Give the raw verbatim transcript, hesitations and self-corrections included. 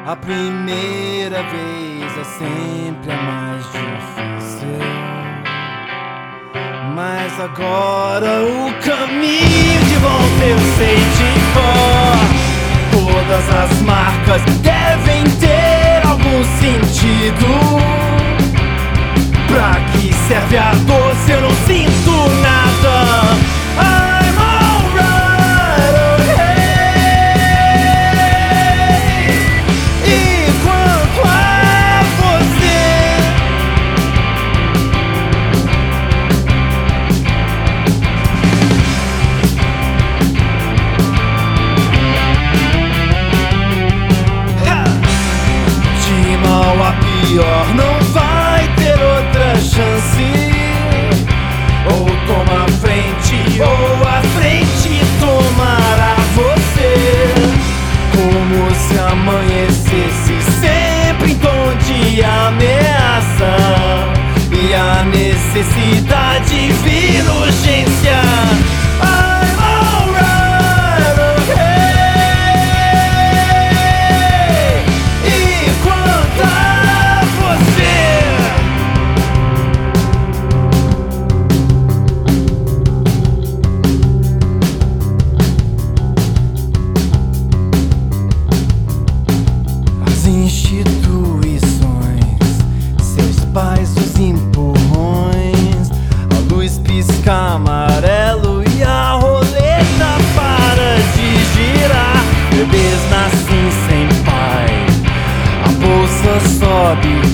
A primeira vez é sempre a mais difícil, mas agora o caminho de volta eu sei de cor. Todas as marcas devem ter algum sentido. Pra que serve a dor se eu não sinto nada? I'm alright, okay. E quanto a você, de mal a pior não vai ter outra chance. Ou toma a frente, ou a frente tomará você. Como se amanhecesse sempre em tom de ameaça, e a necessidade vira urgência. I'm alright, okay. E quanto a você, as instituições, seus pais, os empurrões, a luz pisca amarelo e a roleta para de girar. Bebês nascem sem pai, a bolsa sobe